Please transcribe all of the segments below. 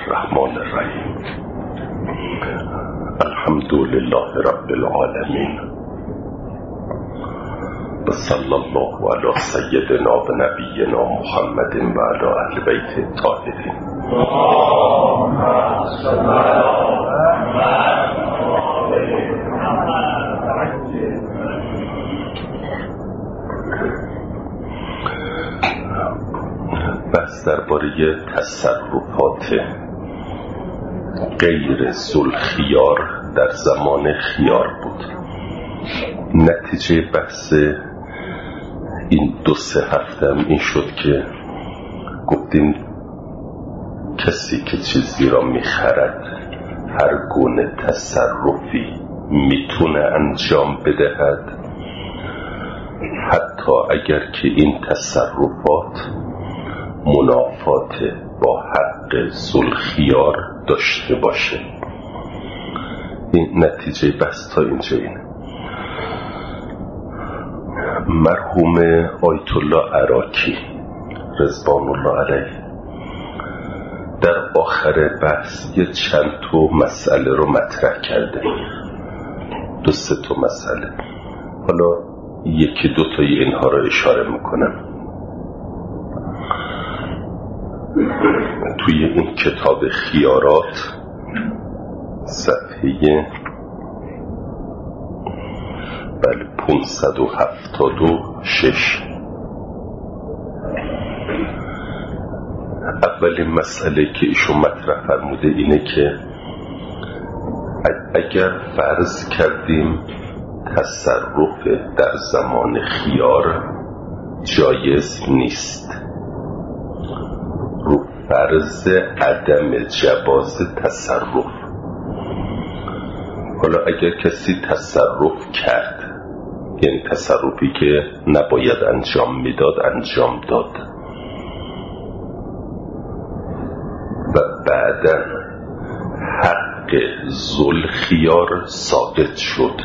الرحمن الرحیم. الحمد لله رب العالمین و صلی الله علی سیدنا و نبینا محمد و علی اهل بیت الطاهرین. بحث درباره تصرفات غیر ذوالخیار در زمان خیار بود. نتیجه بحث این 2-3 هفته هم این شد که گفتیم کسی که چیزی را میخرد هر گونه تصرفی میتونه انجام بدهد، حتی اگر که این تصرفات منافات با حق ذوالخیار داشته باشه. این نتیجه بحث تا اینجا اینه. مرحوم آیت الله عراقی رضوان الله علیه در آخر بحث یه چند تا مسئله رو مطرح کرده، 2-3 تا مسئله. حالا 1-2 تای اینها رو اشاره میکنم. توی این کتاب خیارات صفحه 576 اولین مسئله که ایشون مطرح فرموده اینه که اگر فرض کردیم تصرف در زمان خیار جایز نیست، رو فرض عدم جواز تصرف. حالا اگر کسی تصرف کرد، یعنی تصرفی که نباید انجام میداد انجام داد و بعداً حق ذوالخیار ساقط شد،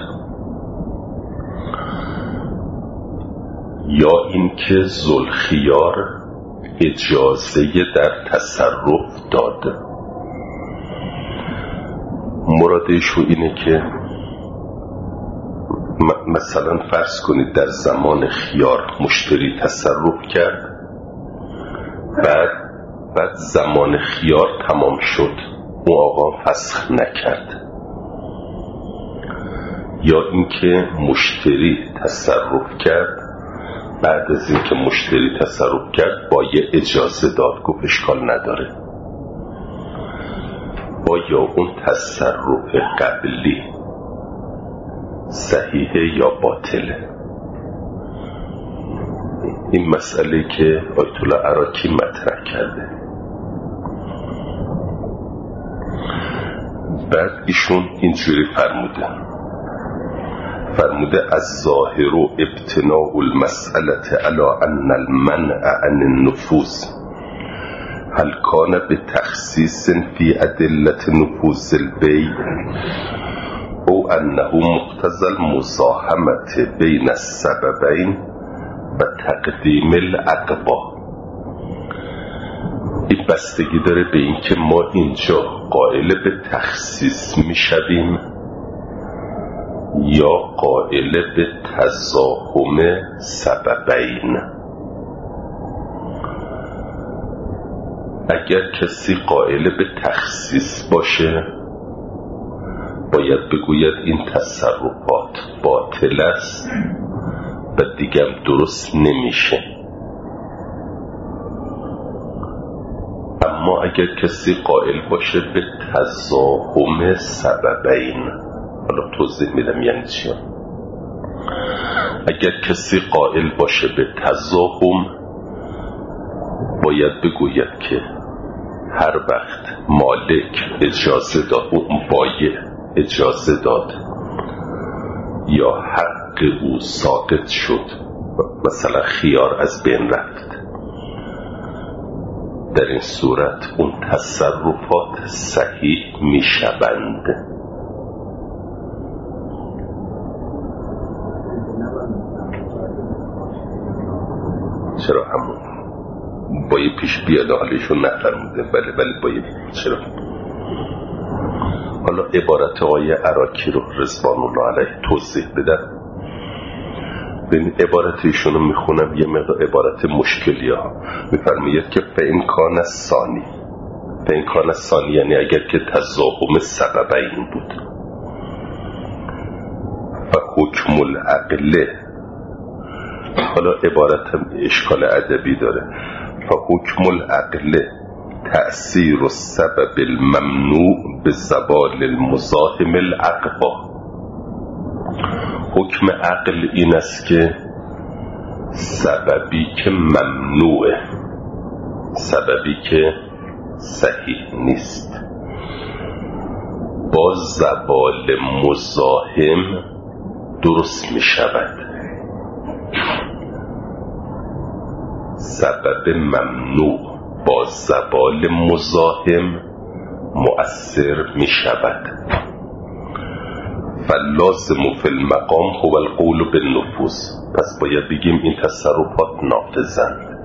یا اینکه ذوالخیار اجازه در تصرف داد. مرادشو اینه که مثلا فرض کنید در زمان خیار مشتری تصرف کرد، بعد زمان خیار تمام شد، اون آقا فسخ نکرد، یا اینکه مشتری تصرف کرد، بعد از اینکه مشتری تصرف کرد با یه اجازه داد، گفت اشکال نداره. آیا اون تصرف قبلی صحیحه یا باطله؟ این مسئله که آیت الله عراقی مطرح کرده. بعد ایشون اینجوری فرموده الظاهر ابتناء المسألة على أن المنع عن النفوذ هل كان بتخصيص في أدلة نفوذ البيع او أنه مقتضى المزاحمة بين السببين و تقدیم العقبة. این بستگی داره به این که ما اینجا قائل به تخصیص میشویم یا قائل به تزاحم سببین. اگر کسی قائل به تخصیص باشه باید بگوید این تصرفات باطل است و دیگر درست نمیشه. اما اگر کسی قائل باشه به تزاحم سببین، حالا توضیح میدم یعنی چی. اگر کسی قائل باشه به تزاحم باید بگوید که هر وقت مالک اجازه داد، اون بایع اجازه داد یا حق او ساقط شد، مثلا خیار از بین رفت، در این صورت اون تصرفات صحیح میشوند. چرا همون دفعه پیش بیاد، حالیشون نفرموده ولی باید چرا. حالا عبارت آقای عراقی رو رضوان الله علیه توضیح بدم. ببین عبارت ایشونو میخونم، یه مقدار عبارت مشکلی ها. میفرماید که فإن کان الثانی یعنی اگر که تضاهم سببین بود، و حکم العقل، حالا عبارت اشکال ادبی داره، فحکم العقل تأثیر السبب الممنوع به زوال المزاحم العقبا. حکم عقل این است که سببی که ممنوعه، سببی که صحیح نیست، با زوال مزاحم درست می شود. سبب ممنوع با زوال مزاحم مؤثر می شود. فاللازم فی المقام هو القول بالنفوذ. پس باید بگیم این تصرفات نافذند.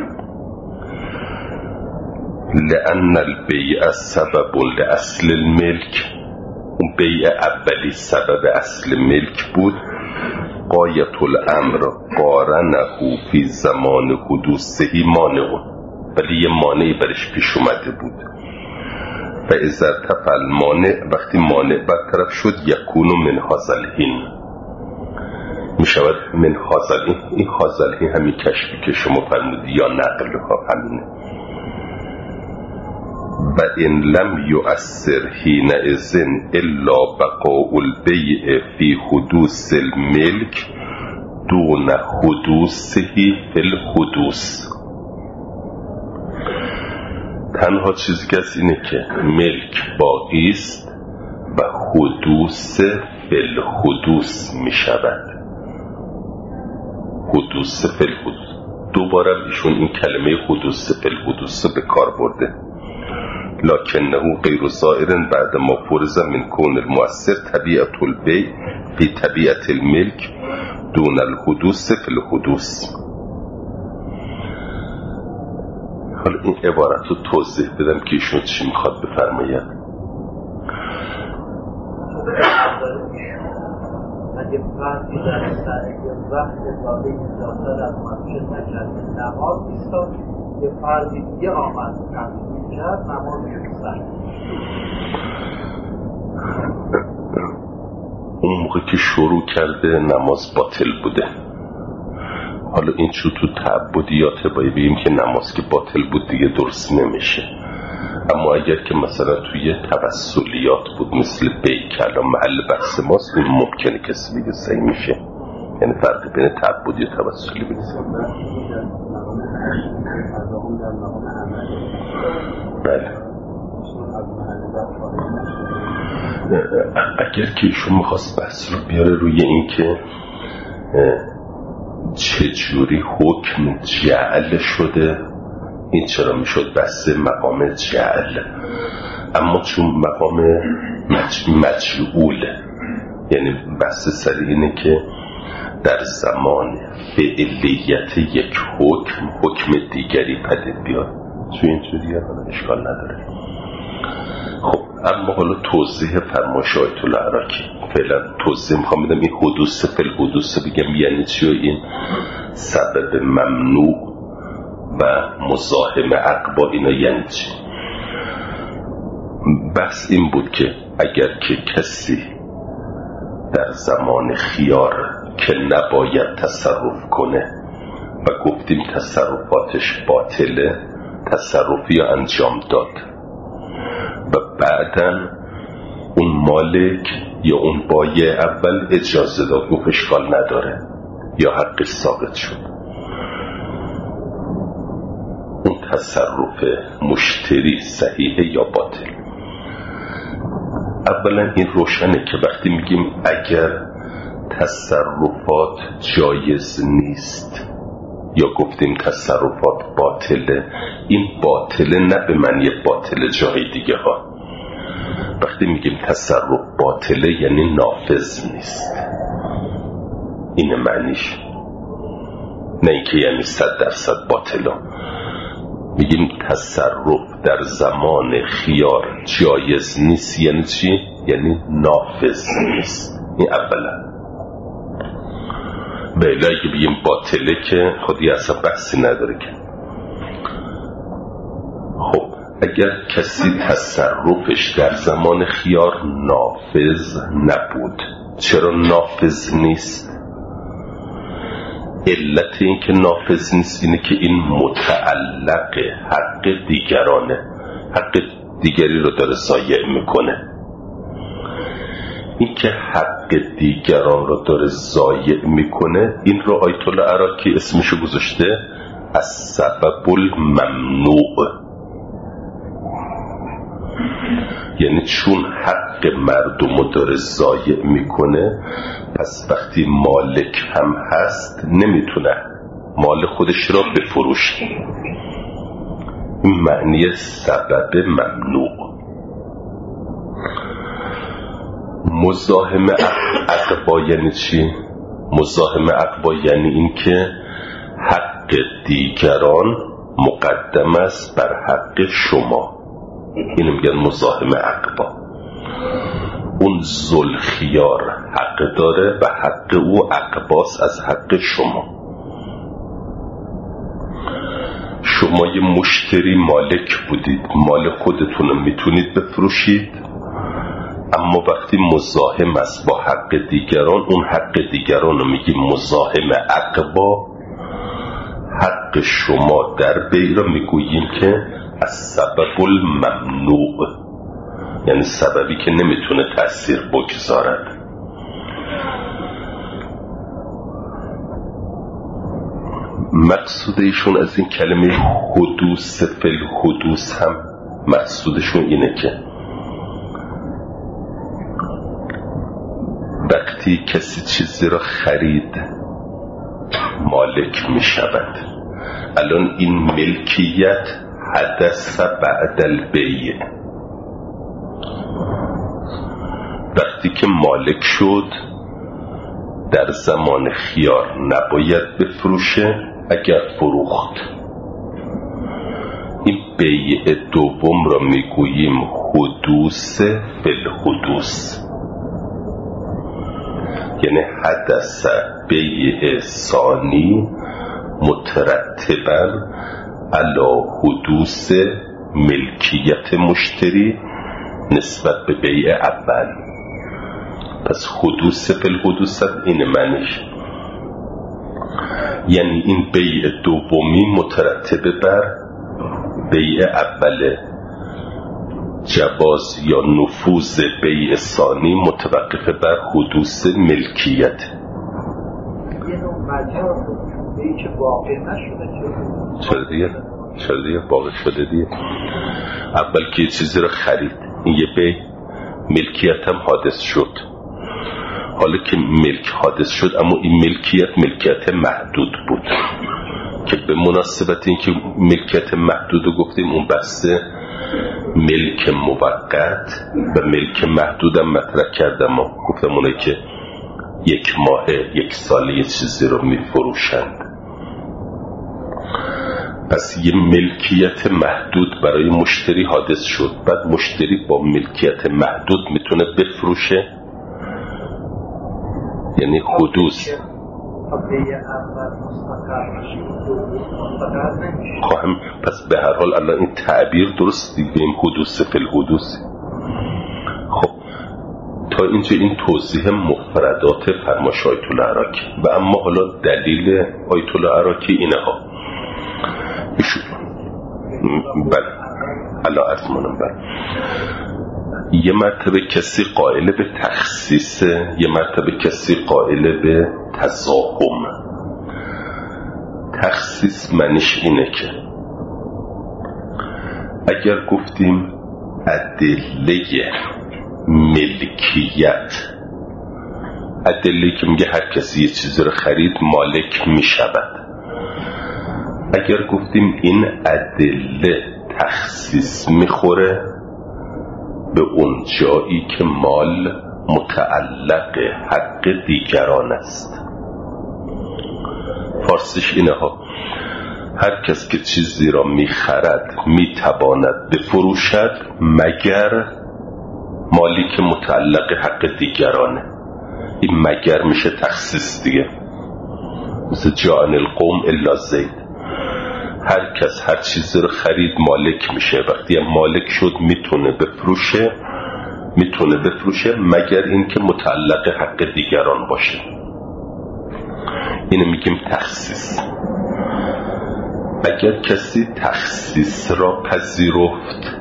لأن البیع سبب لأصل الملک، اون بیع اولی سبب اصل ملک بود. غایت الامر قارنه فی زمان حدوثه مانع، ولی یه مانعی برش پیش اومده بود. و اذا ارتفع المانع، وقتی مانع برطرف شد، یکون من هذا الحین، می شود من هذا الحین. این هذا الحین همین کشفی که شما فرمودی یا نقل ها همینه. و ان لم یؤثر حینئذ الا بقاء البیع فی حدوث الملک دون حدوثه فی الحدوث. تنها چیزی که از اینه که ملک باقی است و حدوث فی الحدوث می شود. حدوث فی الحدوث، دوباره ایشون این کلمه حدوث فی الحدوث به کار برده. لکنه غیر ظاهر بعد ما فرض من کون المؤثر طبیعت البیع فی طبیعت الملک دون الحدوث فی الحدوث. حالا این عبارت رو توضیح بدم که ایشون چی میخواد بفرماید. اگه فردی در سرگه وقت اضافه اجازه از مسجد نکرد نماز ایستاد، یه فردی دیگه آمد تمثیل کرد، نمازش سرد. اون موقع که شروع کرده نماز باطل بوده. حالا این چون تو تعبدیات باید بگیم که نماز که باطل بود دیگه درست نمیشه. اما اگر که مثلا توی توسلیات بود مثل بیع که الان محل بحث ماست، اون ممکنه کسی بگه صحیح میشه. یعنی فرق بین تعبدی و توسلی بگیم. بله. اگر که ایشون میخواست بحث رو بیاره روی این که چجوری حکم جعل شده، این چرا میشد بحث مقام جعل. اما چون مقام مجعوله، یعنی بحث سر اینه که در زمان فعلیت یک حکم دیگری پدید بیاد. چون اینجوریه حالا اشکال نداره. خب اما حالا توضیح فرمایش آیت الله عراقی، فعلا توضیح میخوام بدم این حدوث فی الحدوث بگم یعنی چی و این سبب ممنوع و مزاحم عقبا اینا یعنی چی. بحث این بود که اگر که کسی در زمان خیار که نباید تصرف کنه و گفتیم تصرفاتش باطله، تصرفی انجام داد و بعداً اون مالک یا اون بایع اول اجازه داد، گفت اشکال نداره یا حقش ثابت شد، اون تصرف مشتری صحیحه یا باطل. اولا این روشنه که وقتی میگیم اگر تصرفات جایز نیست یا گفتیم تصرفات باطله، این باطله نه به معنی باطله جای دیگه ها. وقتی میگیم تصرف باطله یعنی نافذ نیست، این معنیش، نه اینکه یعنی 100% باطله. میگیم تصرف در زمان خیار جایز نیست. یعنی چی؟ یعنی نافذ نیست. این اولا. بله اگه بگیم باطله که خودی اصلا بحثی نداره که. خب اگر کسی تصرفش در زمان خیار نافذ نبود، چرا نافذ نیست؟ علت این که نافذ نیست اینه که این متعلق حق دیگرانه، حق دیگری رو داره ضایع میکنه. این که حق دیگران رو داره ضایع میکنه، این رو آیت الله عراقی اسمشو گذاشته از سبب الممنوع. یعنی چون حق مردم رو داره ضایع میکنه، پس وقتی مالک هم هست نمیتونه مال خودش را بفروشه. این معنی سبب ممنوع. مزاحم عقبا یعنی چی؟ مزاحم عقبا یعنی این که حق دیگران مقدم است بر حق شما. اینو میگن مزاحم عقبا. اون ذوالخیار حق داره و حق او عقباست از حق شما. شما یه مشتری مالک بودید، مال خودتون رو میتونید بفروشید، اما وقتی مزاحم است با حق دیگران، اون حق دیگران رو میگیم مزاحم عقبا. حق شما در بی رو میگوییم که از سبب الممنوع، یعنی سببی که نمیتونه تأثیر بگذارد. مقصود ایشون از این کلمه حدوث فل حدوث هم مقصودشون اینه که وقتی کسی چیزی را خرید مالک می شود. الان این ملکیت حدث بعد البیع. وقتی که مالک شد در زمان خیار نباید بفروشه. اگر فروخت، این بیع دوم را میگوییم حدوث فل حدوث. یعنی حدث بیع ثانی مترتبا علی حدوث ملکیت مشتری نسبت به بیع اول. پس حدوث فل حدوث این معنیش، یعنی این بیع دومی مترتب بر بیع اوله. جواز یا نفوذ بیع ثانی متوقف بر حدوث ملکیت. یه نوع مجاز بیعی که واقع نشده. چرا دیگه واقع شده دیگه. اول که یه چیزی رو خرید، این یه بیع ملکیت هم حادث شد. حالا که ملک حادث شد، اما این ملکیت محدود بود که به مناسبت این که ملکیت محدود رو گفتیم، اون بسته ملک موقت و ملک محدود هم مطرح کردم و گفتم اونه که 1 ماه 1 سال یه چیزی رو میفروشند. پس یه ملکیت محدود برای مشتری حادث شد. بعد مشتری با ملکیت محدود میتونه بفروشه، یعنی حدوث. خواهم پس به هر حال الان این تعبیر درست دیگه، این حدوث فی الحدوث. خب تا اینجا این توضیح مفردات فرمایش آیت الله عراقی. و اما حالا دلیل آیت الله عراقی اینه ها. بله الان عرض منم. بله یه مرتبه کسی قائل به تخصیص، یه مرتبه کسی قائل به تزاحم. تخصیص معنیش اینه که اگر گفتیم ادله ملکیت، ادله که میگه هر کسی یه چیزی رو خرید مالک میشود، اگر گفتیم این ادله تخصیص میخوره به اون جایی که مال متعلق حق دیگران است. فارسیش اینه ها. هر کس که چیزی را میخرد میتواند بفروشد مگر مالی که متعلق حق دیگرانه. این مگر میشه تخصیص دیگه، مثل جاءن القوم الا زید. هر کس هر چیزی رو خرید مالک میشه، وقتی مالک شد میتونه بفروشه مگر اینکه متعلق حق دیگران باشه. اینو میگیم تخصیص. اگر کسی تخصیص را پذیرفت،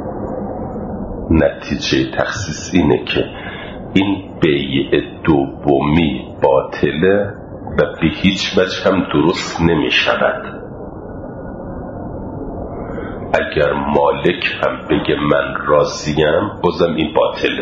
نتیجه تخصیص اینه که این بیع دومی باطله و به هیچ وجه هم درست نمی شود. اگر مالک هم بگه من راضیم، بازم این باطله.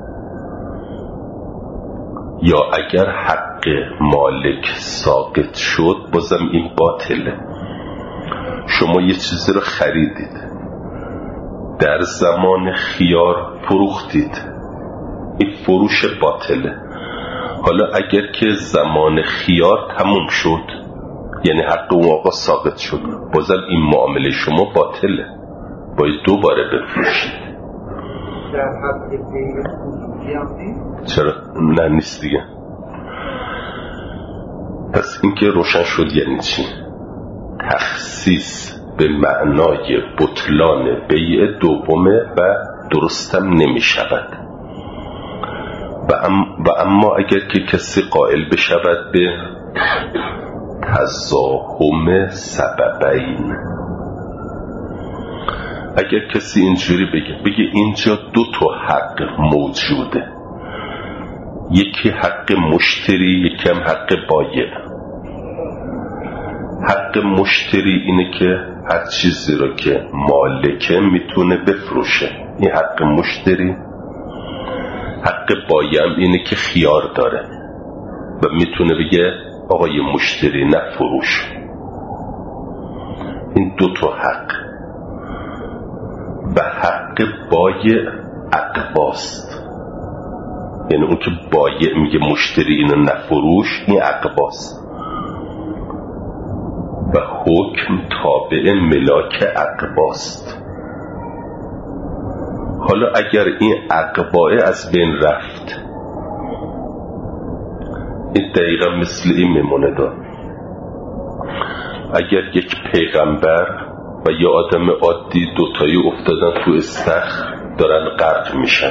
یا اگر حق مالک ساقط شد، بازم این باطله. شما یه چیزی رو خریدید، در زمان خیار فروختید، این فروش باطله. حالا اگر که زمان خیار تموم شد، یعنی حق اون آقا ساقط شد، بازم این معامله شما باطله، باید دوباره بفروشید. در حق بین خصوصی هم نیست؟ چرا؟ نه نیست دیگه. پس این که روشن شد یعنی چی؟ تخصیص به معنای بطلان بیع دومه و درستم نمی شود. و اما اگر که کسی قائل بشود به تزاحم سببین، اگر کسی اینجوری بگه اینجا دو تا حق موجوده، یکی حق مشتری، یکی هم حق بایع. حق مشتری اینه که هر چیزی رو که مالکه میتونه بفروشه، این حق مشتری. حق بایع هم اینه که خیار داره و میتونه بگه آقای مشتری نه فروش. این دو تا حق. و حق بایع عقباست، یعنی اون که بایع میگه مشتری اینو نفروش، این عقباست و حکم تابع ملاک عقباست. حالا اگر این عقباه از بین رفت، این دقیقا مثل این میمونه دار. اگر یک پیغمبر و یه آدم عادی دوتایی افتادن تو استخر دارن غرق میشن،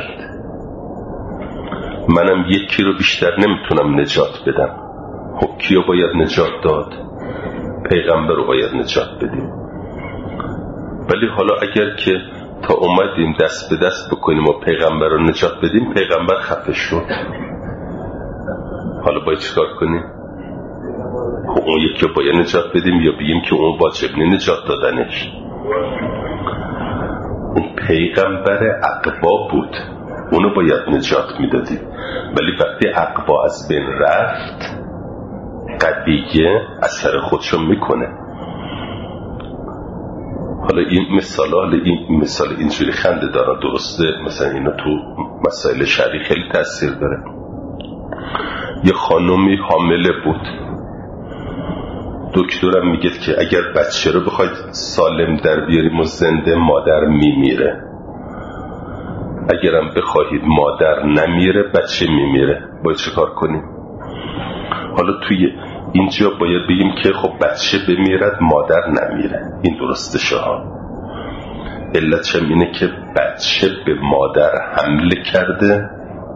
منم یکی رو بیشتر نمیتونم نجات بدم. خب کیو باید نجات داد؟ پیغمبر رو باید نجات بدیم. ولی حالا اگر که تا اومدیم دست به دست بکنیم و پیغمبر رو نجات بدیم، پیغمبر خفه شد، حالا باید چیکار کنیم؟ خب اون یکی رو باید نجات بدیم یا بگیم که اون واجب نی نجات دادنش؟ اون پیغمبر عقبا بود، اونو باید نجات میدادیم. ولی وقتی عقبا از بین رفت، قضیه اثر خودشو میکنه. حالا این مثال اینجوری خنده داره، درسته؟ مثلا اینو تو مسائل شرعی خیلی تاثیر داره. یه خانومی حامله بود، دکترم میگه که اگر بچه رو بخواید سالم در بیاریم و زنده، مادر میمیره. اگرم بخواهید مادر نمیره، بچه میمیره. باید چه کار کنیم؟ حالا توی اینجا باید بگیم که خب بچه بمیرد، مادر نمیره. این درسته شاه. علتش اینه که بچه به مادر حمله کرده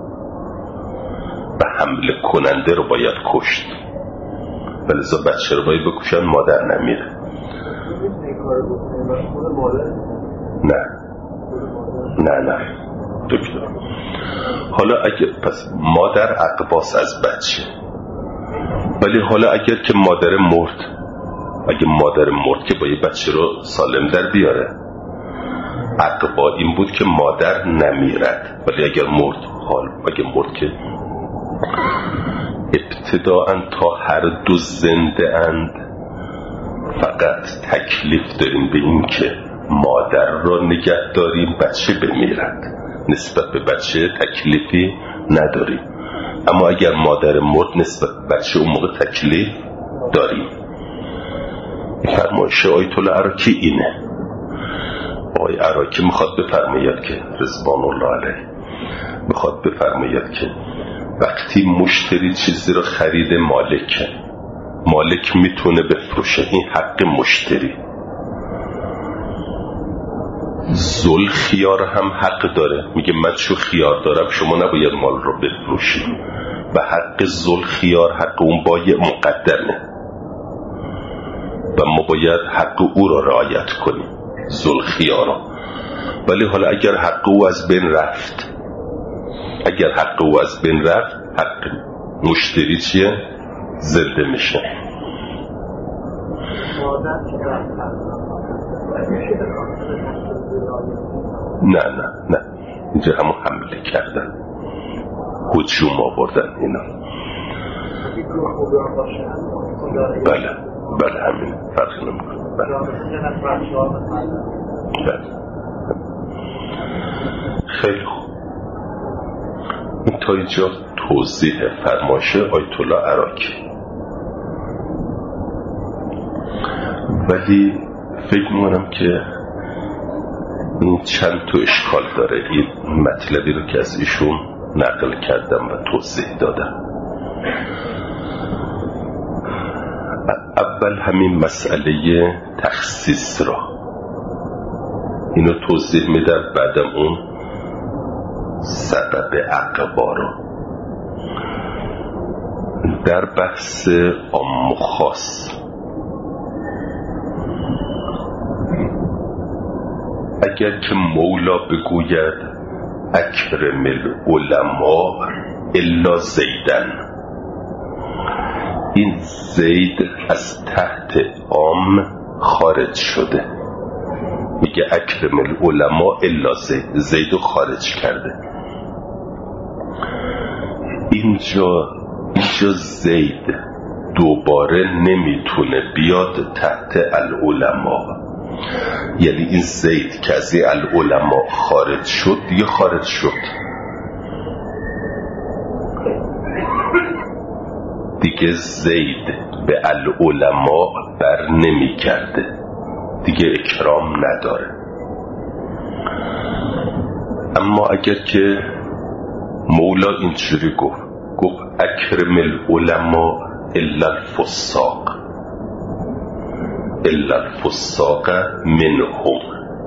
و حمله کننده رو باید کشت، ولذا بچه رو باید بکشن، مادر نمیره. نه دکتر. حالا اگه پس مادر عقباس از بچه، ولی حالا اگر که مادر مرد، اگه مادر مرد که باید بچه رو سالم در بیاره، عقبا این بود که مادر نمیرد. ولی اگر مرد، اگه مرد که ابتداءً تا هر دو زنده اند، فقط تکلیف داریم به این که مادر را نگه داریم، بچه بمیرد. نسبت به بچه تکلیفی نداریم. اما اگر مادر مرد، نسبت به بچه اون موقع تکلیف داریم. فرمایش آیت الله عراقی اینه. آقای عراقی میخواد بفرماید که رضوان الله علیه میخواد بفرماید که وقتی مشتری چیزی رو خرید مالک میتونه بفروشه، این حق مشتری. ذل خیار هم حق داره، میگه من چون خیار دارم شما نباید مال رو بفروشید و حق ذل خیار حق اون بایع مقدمه و ما باید حق او را رعایت کنیم، ذل خیارا. ولی حالا اگر حق او از بین رفت، حق مشتری چیه؟ زنده میشه. نه اینجا همون حمله کردن، هجوم آوردن اینا. بله همین فرق نمیکنه. بله خیلی خوب. این تا اینجا توضیح فرمایش آیت الله عراقی. ولی فکر می‌کنم که این چند تا اشکال داره این مطلبی رو که از ایشون نقل کردم و توضیح دادم. اول همین مسئله تخصیص را اینو توضیح میدم، بعدم اون سبب عقبا را. در بحث عام و خاص اگر که مولا بگوید اکرم العلماء الا زیدن، این زید از تحت عام خارج شده، میگه اکرم العلماء الا زید خارج کرده. اینجا زید دوباره نمیتونه بیاد تحت العلماء، یعنی این زید که از العلماء خارج شد دیگه خارج شد، دیگه زید به العلماء بر نمی کرده، دیگه اکرام نداره. اما اگر که مولا اینجوری گفت اکرم العلماء الا الفساق منهم،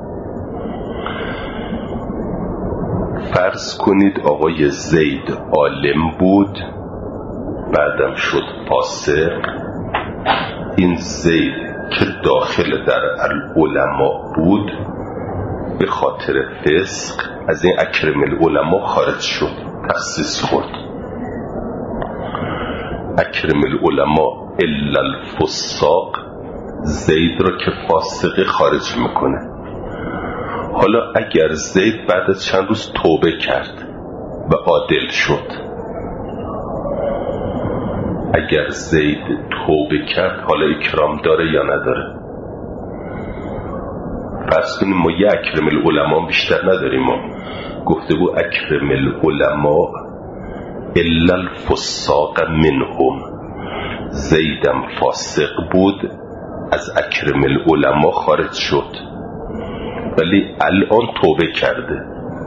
فرض کنید آقای زید عالم بود بعدم شد فاسق، این زید که داخل در العلماء بود به خاطر فسق از این اکرم العلماء خارج شد، تخصیص خورد. اکرم العلماء الا الفساق زید را که فاسق خارج میکنه. حالا اگر زید بعد از چند روز توبه کرد و عادل شد، اگر زید توبه کرد حالا اکرام داره یا نداره؟ فرض کنیم ما یه اکرم العلماء بیشتر نداریم، ما گفته بود اکرم العلماء الا الفساق منهم، زیدم فاسق بود از اکرم العلماء خارج شد ولی الان توبه کرده،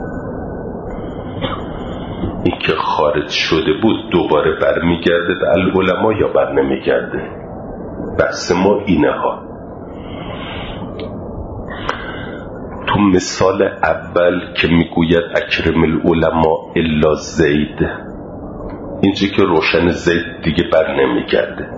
این که خارج شده بود دوباره برمیگرده به العلماء یا بر نمیگرده؟ بحث ما اینه ها. تو مثال اول که میگوید اکرم العلماء الا زید، اینجا که روشن زید دیگه بر نمیگرده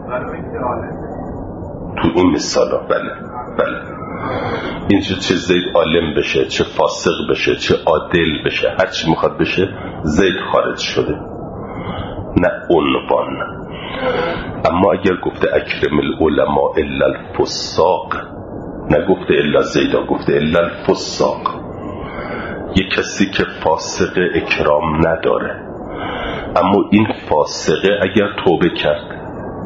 تو این مثال ها. بله اینجا چه زید عالم بشه، چه فاسق بشه، چه عادل بشه، هر چی میخواد بشه، زید خارج شده، نه عنوان. اما اگر گفته اکرم العلماء الا الفساق، نگفته الا زیدا، گفته الا الفساق، یه کسی که فاسق اکرام نداره، اما این فاسقه اگر توبه کرد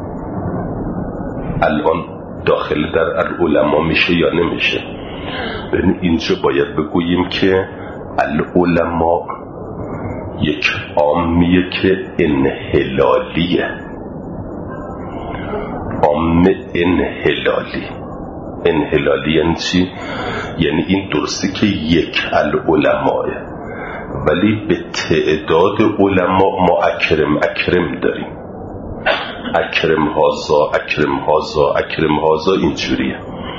الان داخل در العلماء میشه یا نمیشه؟ ببین اینجا باید بگوییم که العلماء یک عامیه که انحلالیه، عام انحلالی، انحلالی یعنی چی؟ یعنی این درسته که یک العلماء، ولی به تعداد علما ما اکرم داریم. اکرم هازا اینجوریه.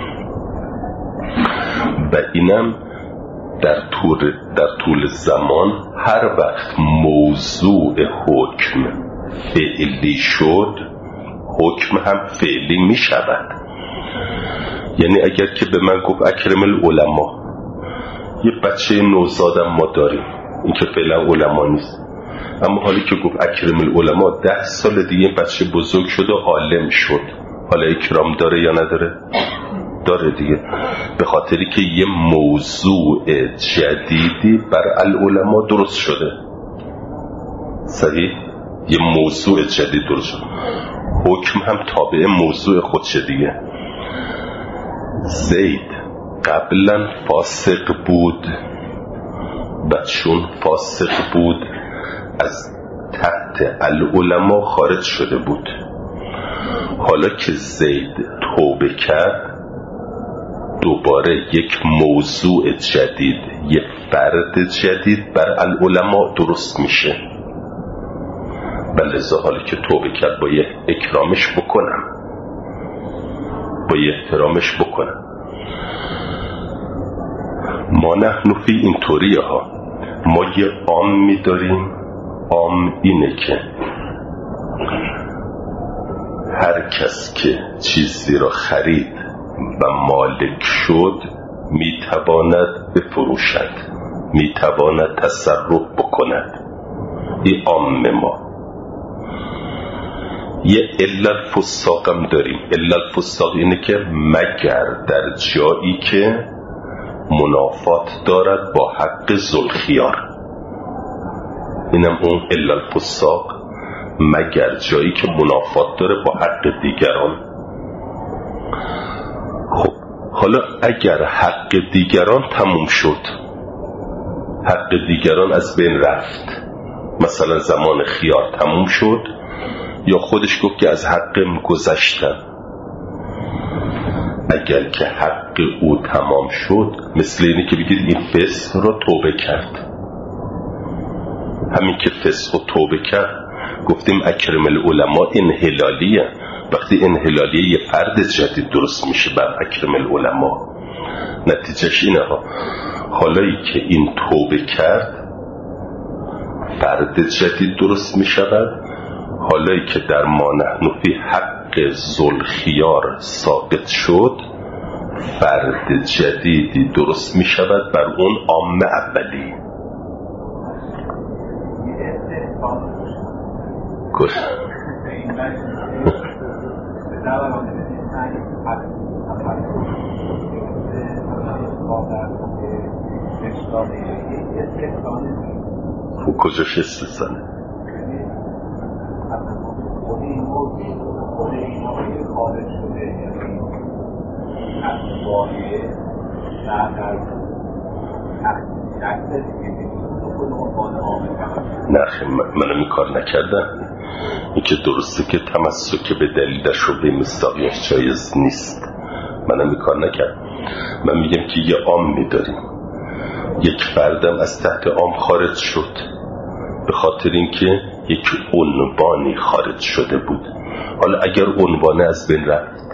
و اینم در طول زمان هر وقت موضوع حکم فعلی شد، حکم هم فعلی می شود. یعنی اگر که به من گفت اکرم العلماء، یه بچه نوزادم ما داریم، این که فعلا علما نیست، اما حالی که گفت اکرم العلماء 10 سال دیگه این بچه بزرگ شد و عالم شد، حالا اکرام داره یا نداره؟ داره دیگه، به خاطری که یه موضوع جدیدی بر العلماء درست شده. صحیح؟ یه موضوع جدید درست شده. حکم هم تابع موضوع خودشه دیگه. زید قبلا فاسق بود و چون فاسق بود از تحت العلماء خارج شده بود. حالا که زید توبه کرد، دوباره یک موضوع جدید، یک فرد جدید بر العلماء درست میشه. لذا حالا که توبه کرد باید اکرامش بکنم، باید احترامش بکنم. ما نحن فی اینطوریه ها. ما یه عام میداریم. عام اینه که هر کس که چیزی را خرید و مالک شد میتواند بفروشد، میتواند تصرف بکند. این عام ما. یه الا الفساق هم داریم. الا الفساق اینه که مگر در جایی که منافات دارد با حق ذوالخیار. اینم اون الا الفساق، مگر جایی که منافات داره با حق دیگران. خب حالا اگر حق دیگران تموم شد، حق دیگران از بین رفت، مثلا زمان خیار تموم شد یا خودش گفت که از حقم گذشتم، اگر که حق او تمام شد مثل اینه که بگید این فسق رو توبه کرد. همین که فسق رو توبه کرد، گفتیم اکرم العلماء انحلالیه. وقتی انحلالیه یه فرد جدید درست میشه بر اکرم العلماء. نتیجهش اینه ها، حالایی که این توبه کرد فرد جدید درست میشود، حالایی که در ما نحن فی حق ذوالخیار ثابت شد فرد جدیدی درست میشود بر اون عام اولی. کجاش استثناء؟ نه من این کار نکردم. این که درسته که تمسک به دلیلش رو به مصداقیش جایز نیست، من این کار نکردم. من میگم که یه عام میداریم، یک فردم از تحت عام خارج شد به خاطر اینکه یک عنوانی خارج شده بود. حالا اگر عنوان از بین رفت،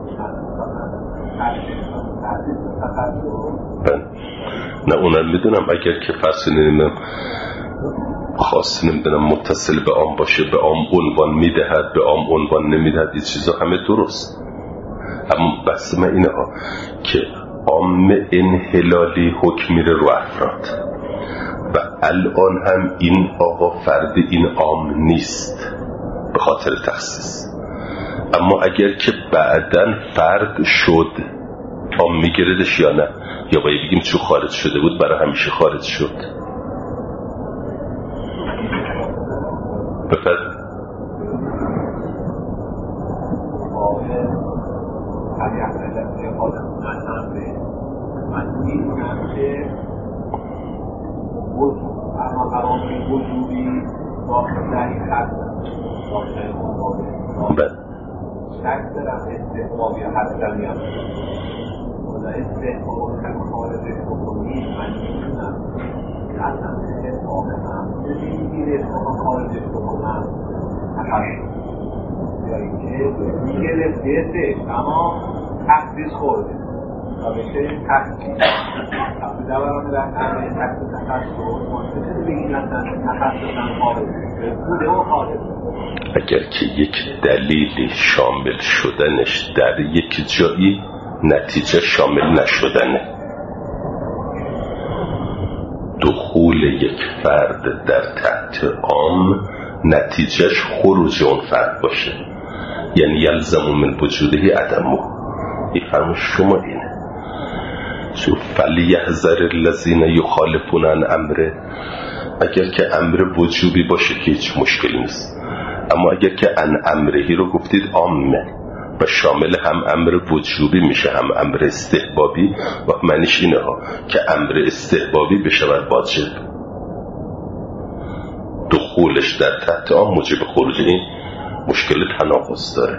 نه اونم میدونم اگر که فرض نمیدونم خاص نمیدونم متصل به عام باشه، به عام عنوان میدهد، به عام عنوان نمیدهد، این چیزا همه درست. اما بحث من اینه ها که عام انحلالی حکم میره رو افراد و الان هم این آقا فرد این عام نیست به خاطر تخصیص. اما اگر که بعدن فرد شد عام میگیردش یا نه، یا باید بگیم چون خارج شده بود برای همیشه خارج شد. بفرد شک دارم استحباب یا حتمی هم خدا استحباب هم خارج بکنی من میتونم اصلا استحباب هم میگیر استحباب خارجش بکنم یا اینکه میگرفته اما تخصیص خورده تا بشه تخصیص وقتی دوران در همه تخصیص مانده بگیم اصلا تخصیص هم خارجه بوده و خارجه. اگر که یک دلیلی شامل شدنش در یک جایی نتیجه شامل نشدنه، دخول یک فرد در تحت عام نتیجهش خروج اون فرد باشه، یعنی یلزم من وجوده عدمه. این فرموش شما اینه شو فلیحذر الذین یخالفون عن امره. اگر که امر وجوبی باشه که هیچ مشکلی نیست، اما اگر که عن امرهی رو گفتید عامه و شامل هم امر وجوبی میشه هم امر استحبابی، و معنیش اینه ها که امر استحبابی بشود واجب، دخولش در تحت عام موجب خروج. این مشکل تناقض داره.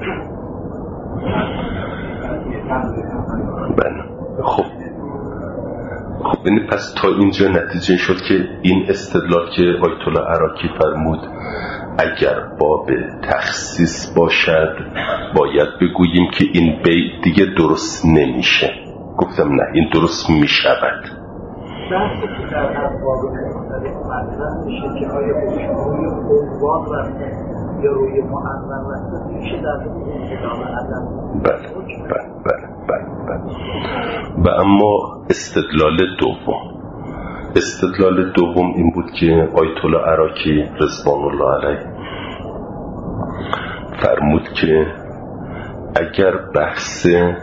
خب ببینید پس تا اینجا نتیجه شد که این استدلال که آیت الله عراقی فرمود اگر باب تخصیص باشد باید بگوییم که این بیع دیگه درست نمیشه. گفتم نه، این درست میشود. بحثی که در ابواب مختلف مطرح میشه که آیا روی عنوان رفته یا روی معنون رفته میشه در انتظام عدم. بله. و اما استدلال دوم این بود که آیت الله عراقی رضوان الله علیه فرمود که اگر بحث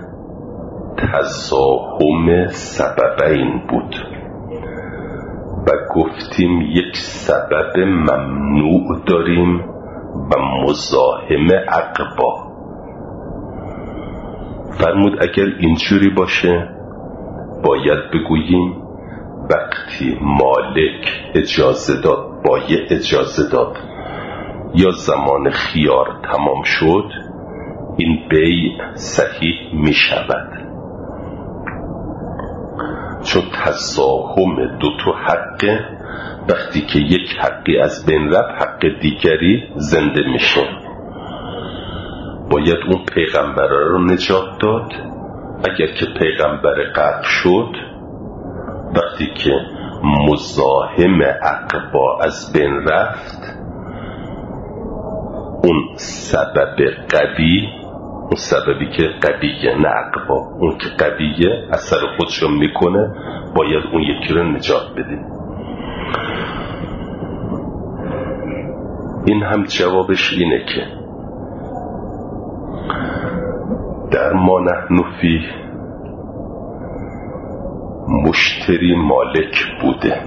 تزاحم سببین بود و گفتیم یک سبب ممنوع داریم و مزاحم عقبا، فرمود اگر اینجوری باشه باید بگوییم وقتی مالک اجازه داد بایع اجازه داد یا زمان خیار تمام شد این بیع صحیح می شود، چون تزاحم دو تا حقه. وقتی که یک حقی از بین رفت حق دیگری زنده میشه. باید اون پیغمبر رو نجات داد. اگر که پیغمبر قطع شد، وقتی که مزاحم عقبا از بین رفت، اون سبب قوی، اون سببی که قویه نه عقبا، اون که قویه اثر خودش رو میکنه، باید اون یکی رو نجات بدیم. این هم جوابش اینه که در ما نحن فی مشتری مالک بوده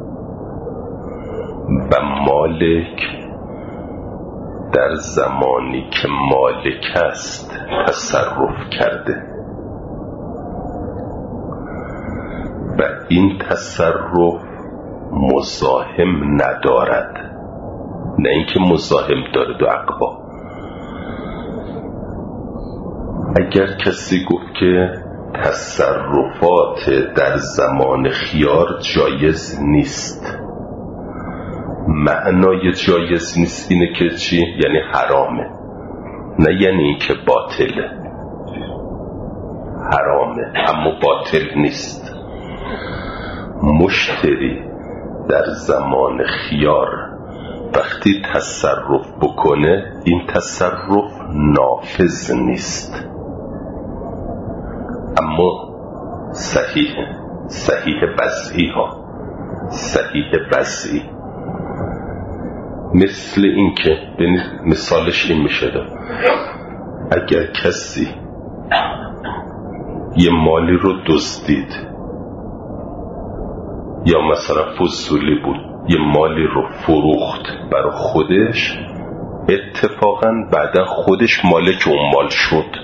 و مالک در زمانی که مالک است تصرف کرده و این تصرف مزاحم ندارد، نه اینکه مزاحم داره دو عقبا. اگر کسی گفت که تصرفات در زمان خیار جایز نیست، معنای جایز نیست اینه که چی؟ یعنی حرامه، نه یعنی این که باطله. حرامه اما باطل نیست. مشتری در زمان خیار وقتی تصرف بکنه این تصرف نافذ نیست، اما صحیح وضعی ها، صحیح وضعی. مثل این که مثالش این میشه داد اگر کسی یه مالی رو دزدید یا مثلا فضولی بود یه مالی رو فروخت برای خودش، اتفاقا بعدا خودش مالک اون مال شد.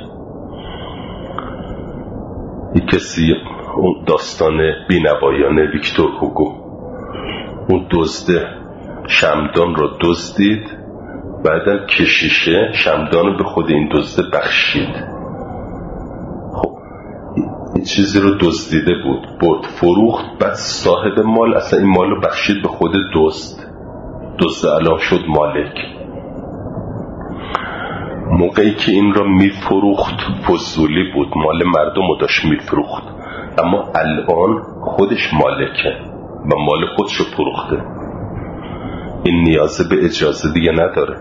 یک کسی اون داستان بینوایان ویکتور هوگو، اون دزده شمعدان رو دزدید بعدم کشیشه شمدان به خود این دزده بخشید. خب این چیزی رو دزدیده بود، برد فروخت، بعد صاحب مال اصلا این مال رو بخشید به خود دزد الان شد مالک. موقعی که این را میفروخت فضولی بود، مال مردم رو داشت میفروخت، اما الان خودش مالکه و مال خودش رو فروخته، این نیاز به اجازه دیگه نداره.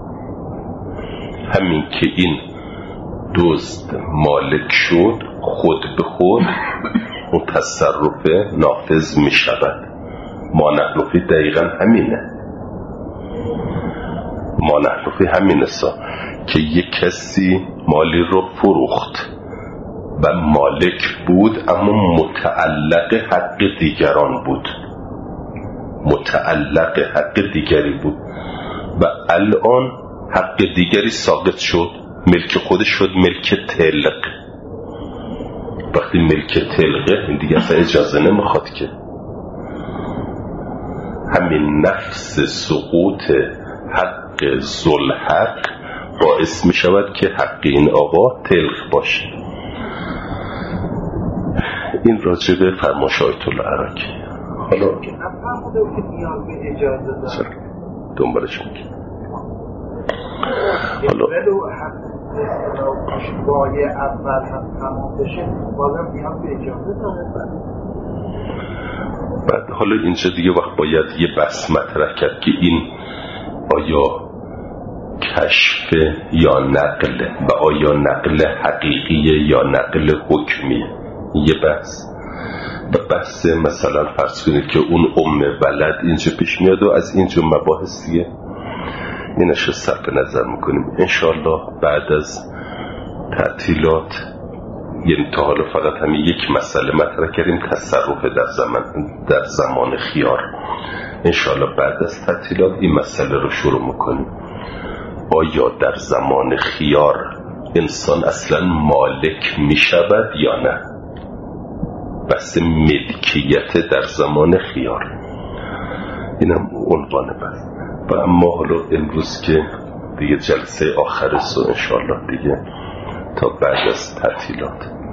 همین که این دزد مالک شد، خود به خود اون تصرف نافذ می شود. ما نحنفی دقیقا همینه، ما نحنفی همینه که یک کسی مالی رو فروخت و مالک بود اما متعلق حق دیگران بود، متعلق حق دیگری بود و الان حق دیگری ساقط شد، ملک خودش شد ملک تلق. وقتی ملک تلقه این دیگه اصلا اجازه نمیخواد که. همین نفس سقوط حق ذوالحق باعث می شود که حق این آقا تلخ باشه. این راجبه فرمایش آیت الله عراقی. حالا نفهموده که نیاز به اجازه داره دنبالش میگه. حالا ولو بای اول هم تمام بشه بازم نیاز به اجازه داره. بعد حالا اینجا دیگه وقت باید یه بحث مطرح کرد که این آیا کشف یا نقل و آیا نقل حقیقیه یا نقل حکمیه، یه بحث. و بحث مثلا فرض کنید که اون ولد اینجا پیش میاد و از اینجا مباحث دیگه اینش رو صرف نظر میکنیم انشالله بعد از تعطیلات. یعنی تا حالا فقط همین یک مسئله مطرح کردیم، تصرف در زمان خیار. انشالله بعد از تعطیلات این مسئله رو شروع میکنیم. آیا در زمان خیار انسان اصلا مالک میشود یا نه؟ بحث ملکیت در زمان خیار، اینم عنوان بحث. و اما حالا امروز که دیگه جلسه آخر است و انشالله دیگه تا بعد از تعطیلات